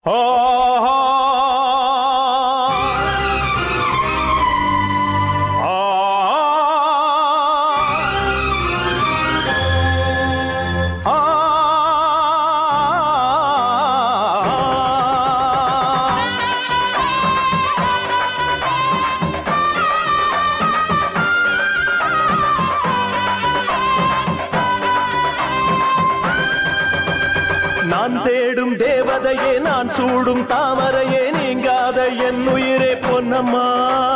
நான் தேடும் தேவதையே, நான் சூடும் தாமரையே, நீங்காத என் உயிரே பொன்னம்மா.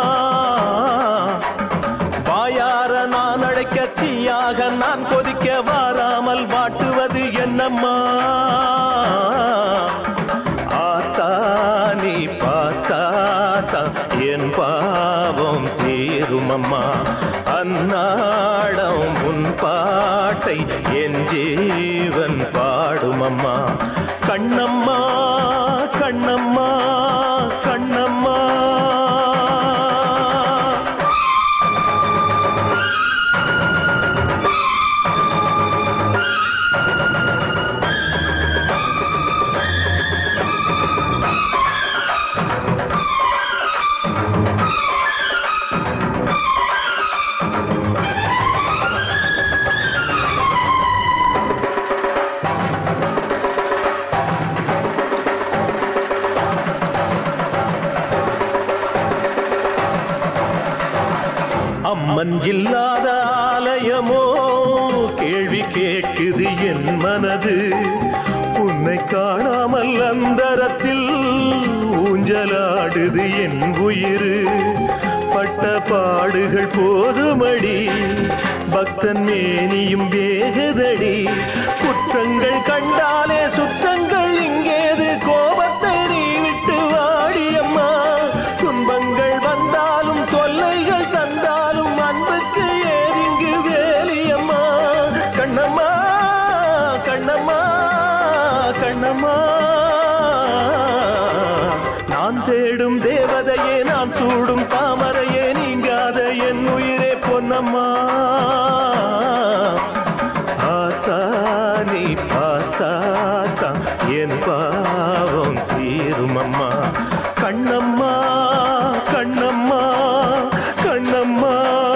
வாயார நான் அழைக்க, தீயாக நான் கொதிக்க, வாராமல் வாட்டுவது என்னம்மா. ஆத்தா நீ பார்த்தாத்தா என் பாவம் தீருமம்மா. அந்நாடம் உன் பாட்டை என் ஜீவன் பாடுமம்மா. கண்ணம்மா கண்ணம்மா கண்ணம்மா. அம்மன் இல்லாத ஆலயமோ கேள்வி கேட்குது என் மனது. உன்னை காணாமல் அந்தரத்தில் ஊஞ்சலாடுது என் உயிர். பட்ட பாடுகள் போதுமடி, பக்தன் மேனியும் வேகுதடி. குற்றங்கள் கண்டாலே சுற்றங்கள் இங்கேது, கோபத்தை நீ விட்டு வாடியம்மா. துன்பங்கள் வந்தாலும் தொல்லைகள் தந்தாலும் அன்புக்கு ஏறிங்கு வேலியம்மா. கண்ணம்மா கண்ணம்மா கண்ணம்மா. நான் தேடும் தேவதையே, நான் சூடும் தாமரையே, நீங்காத என் உயிரே பொன்னம்மா. ஆத்தா நீ பார்த்தாத்தா என் பாவம் தீருமம்மா. கண்ணம்மா கண்ணம்மா கண்ணம்மா.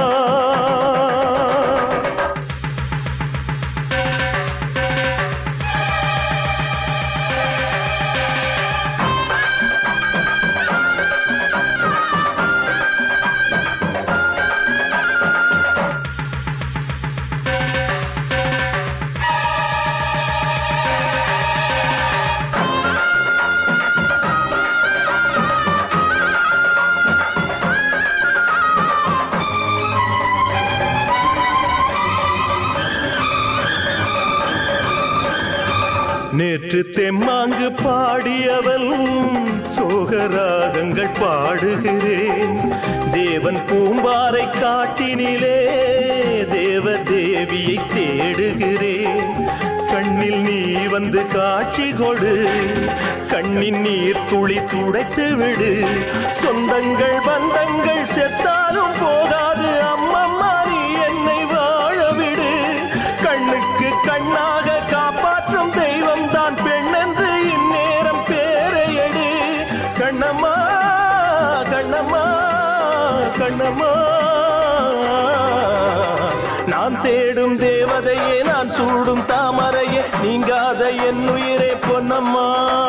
நேற்று தெம்மாங்கு பாடியவள் சோகராகங்கள் பாடுகிறேன். தேவன் பூம்பாறை காட்டினிலே தேவ தேவியை தேடுகிறேன். கண்ணில் நீ வந்து காட்சி கொடு, கண்ணின் நீர் துளி துடைத்து விடு. சொந்தங்கள் பந்தங்கள் செத்தாலும் போகாது அம்மம்மா, நீ என்னை வாழ விடு. கண்ணுக்கு கண்ணாக காப்பாற்றும் தெய்வம் தான் பெண் என்று இந்நேரம் பேரையடு. கண்ணம்மா கண்ணம்மா கண்ணம்மா. நான் தேடும் தேவதையே, நான் சூடும் தாமரையே, நீங்காத என் உயிரே பொன்னம்மா.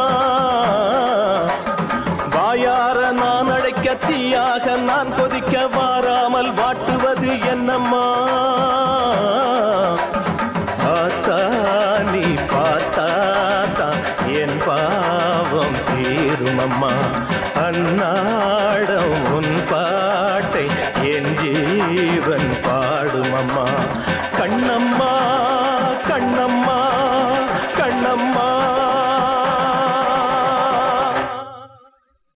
வாயார நான் அழைக்க, தீயாக நான் கொதிக்க, வாராமல் வாட்டுவது என்னம்மா. ஆத்தா நீ பார்த்தாத்தா என் பாவம் தீருமம்மா. அந்நாடம் உன் பாட்டை என் ஜீவன் பாடுமம்மா. கண்ணம்மா